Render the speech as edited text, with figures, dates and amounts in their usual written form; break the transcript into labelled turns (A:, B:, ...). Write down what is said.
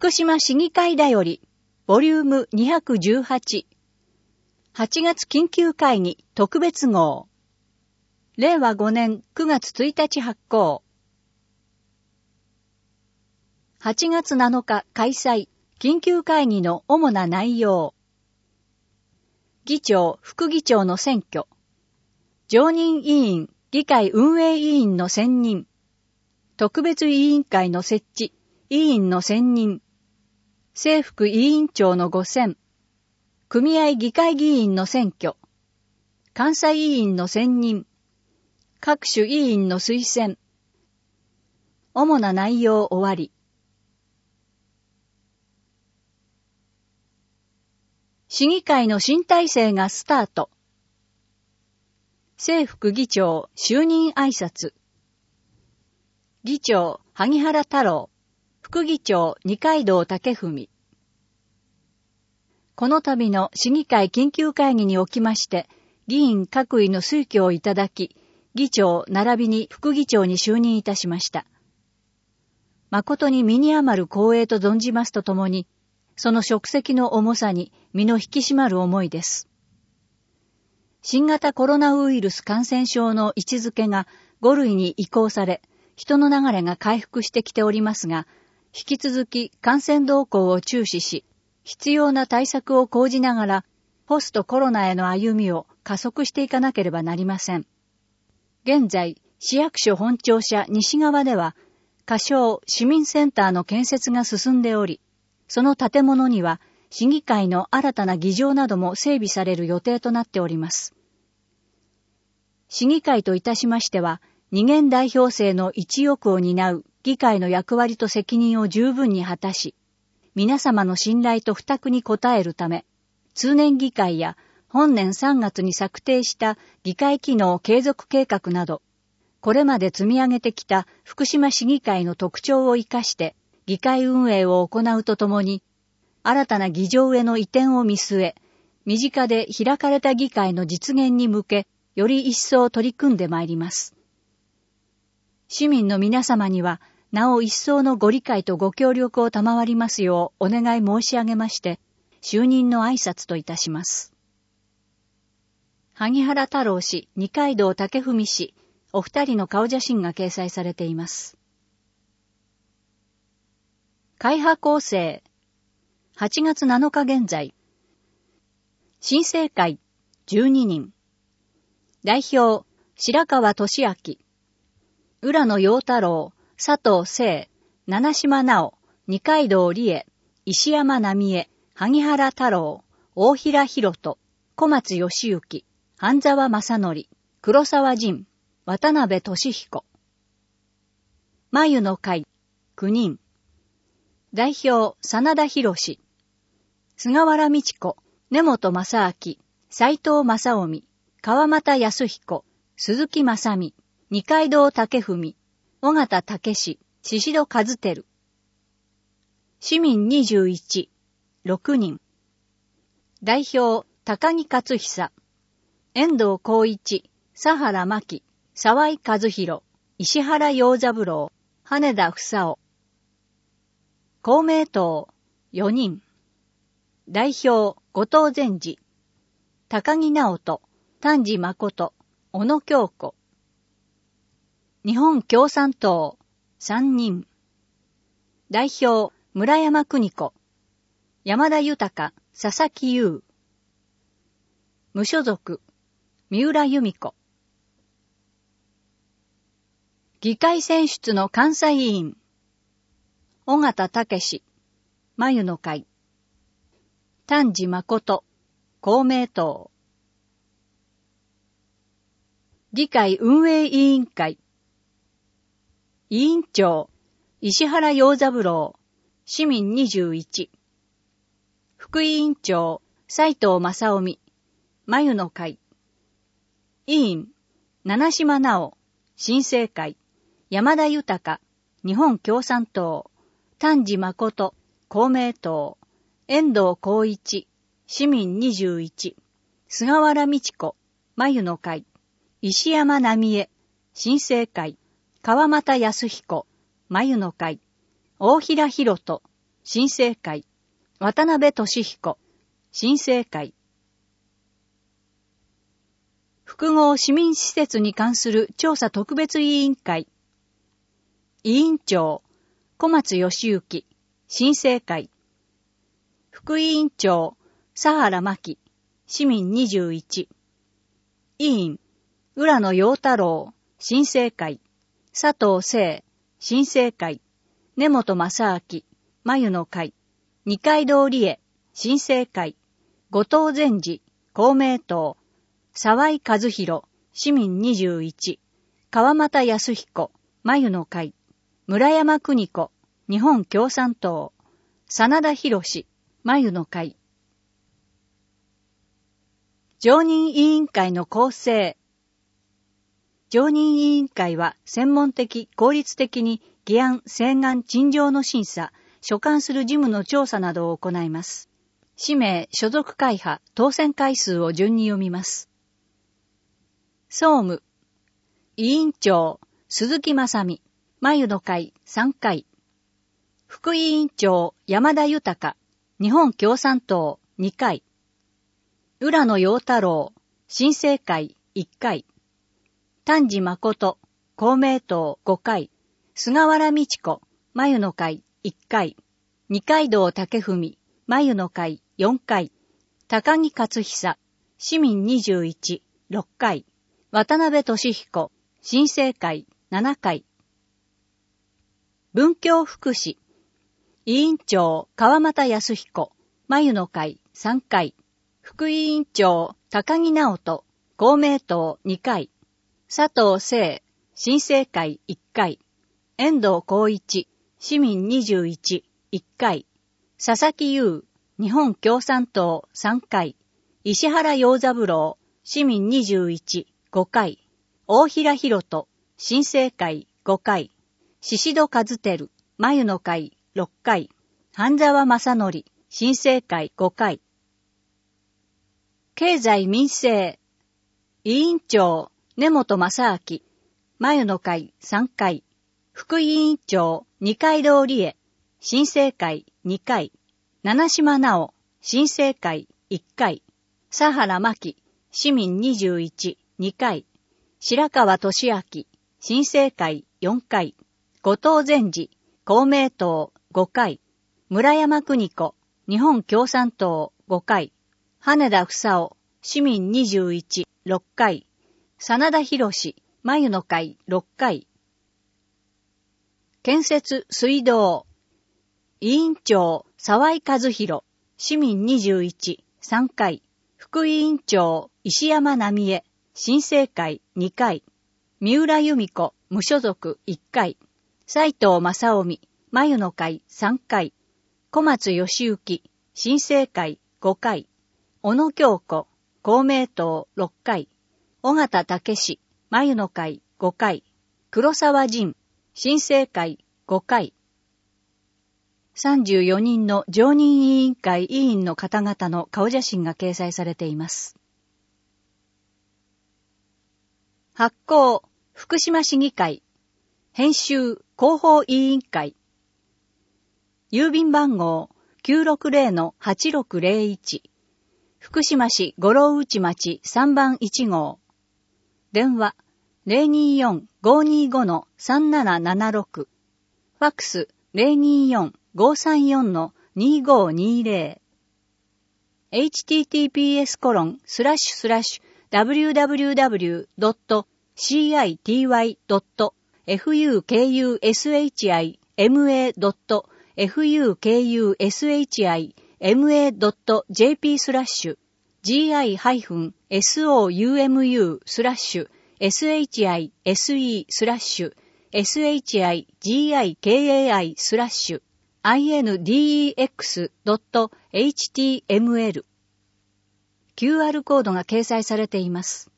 A: 福島市議会だより、ボリューム218、8月緊急会議特別号、令和5年9月1日発行。8月7日開催、緊急会議の主な内容。議長、副議長の選挙。常任委員、議会運営委員の選任。特別委員会の設置、委員の選任。正副委員長のご選。組合議会議員の選挙。監査委員の選任。各種委員の推薦。主な内容終わり。市議会の新体制がスタート。正副議長就任挨拶。議長萩原太郎。副議長二階堂武文。この度の市議会緊急会議におきまして、議員各位の推挙をいただき、議長並びに副議長に就任いたしました。誠に身に余る光栄と存じますとともに、その職責の重さに身の引き締まる思いです。新型コロナウイルス感染症の位置づけが5類に移行され、人の流れが回復してきておりますが、引き続き感染動向を注視し、必要な対策を講じながら、ポストコロナへの歩みを加速していかなければなりません。現在、市役所本庁舎西側では、仮称市民センターの建設が進んでおり、その建物には市議会の新たな議場なども整備される予定となっております。市議会といたしましては、二元代表制の一翼を担う議会の役割と責任を十分に果たし、皆様の信頼と負託に応えるため、通年議会や本年3月に策定した議会機能継続計画など、これまで積み上げてきた福島市議会の特徴を生かして議会運営を行うとともに、新たな議場への移転を見据え、身近で開かれた議会の実現に向け、より一層取り組んでまいります。市民の皆様には、なお一層のご理解とご協力を賜りますようお願い申し上げまして、就任の挨拶といたします。萩原太郎氏、二階堂武文氏、お二人の顔写真が掲載されています。会派構成。8月7日現在。新生会、12人。代表、白川俊明。浦野陽太郎。佐藤聖、七島直、二階堂理恵、石山奈美恵、萩原太郎、大平博人、小松義行、半沢正則、黒沢仁、渡辺俊彦。眉の会、9人。代表、真田博士、菅原道子、根本正明、斉藤正臣、川又康彦、鈴木正美、二階堂武文、尾形武史、宍戸和輝。市民21、6人。代表、高木克久、遠藤光一、佐原真希、沢井和弘、石原陽三郎、羽田房夫。公明党、4人。代表、後藤善治、高木直人、丹治誠、小野京子。日本共産党、3人。代表、村山邦子、山田豊、佐々木優。無所属、三浦由美子。議会選出の監査委員、尾形武史、眉の会。丹治誠、公明党。議会運営委員会。委員長、石原陽三郎、市民21。副委員長、斉藤正臣、眉の会。委員、七島直、新生会、山田豊、日本共産党、丹治誠、公明党、遠藤光一、市民21。菅原道子、眉の会。石山奈美恵、新生会。川又康彦、眉の会。大平博人、 新生会。渡辺俊彦、新生会。複合市民施設に関する調査特別委員会。委員長、小松義行、新生会。副委員長、佐原真希、市民21。委員、浦野陽太郎、新生会。佐藤聖、新生会。根本正明、眉の会。二階堂理恵、新生会。後藤善治、公明党。沢井和弘、市民21。川又康彦、眉の会。村山邦子、日本共産党。真田博、眉の会。常任委員会の構成。常任委員会は専門的、効率的に議案、請願、陳情の審査、所管する事務の調査などを行います。氏名、所属会派、当選回数を順に読みます。総務。委員長、鈴木正美、眉の会3回。副委員長、山田豊、日本共産党2回。浦野陽太郎、新生会1回。丹治誠、公明党5回。菅原道子、眉の会1回。二階堂武文、眉の会4回。高木克久、市民21、6回。渡辺俊彦、新生会7回。文教福祉。委員長、川又康彦、眉の会3回。副委員長、高木直人、公明党2回。佐藤聖、新生会1回。遠藤浩一、市民21、1回。佐々木優、日本共産党3回。石原陽三郎、市民21、5回。大平博人、新生会5回。宍戸和輝、眉の会6回。半沢正則、新生会5回。経済民生。委員長、根本正明、眉の会3回。副委員長、二階堂理恵、新生会2回。七島直、新生会1回。佐原真希、市民21、2回。白川俊明、新生会4回。後藤善治、公明党5回。村山邦子、日本共産党5回。羽田房夫、市民21、6回。真田博、眉の会6回。建設水道。委員長、沢井和弘、市民21、3回。副委員長、石山奈美恵、新生会2回。三浦由美子、無所属1回。斉藤正臣、眉の会3回。小松義行、新生会5回。小野京子、公明党6回。尾形武史、眉の会5回。黒沢仁、新生会5回。34人の常任委員会委員の方々の顔写真が掲載されています。発行、福島市議会。編集、広報委員会。郵便番号 960-8601。福島市五郎内町3番1号。電話 024-525-3776。ファックス 024-534-2520。https://www.citivai.fukushise.index.html。QR コードが掲載されています。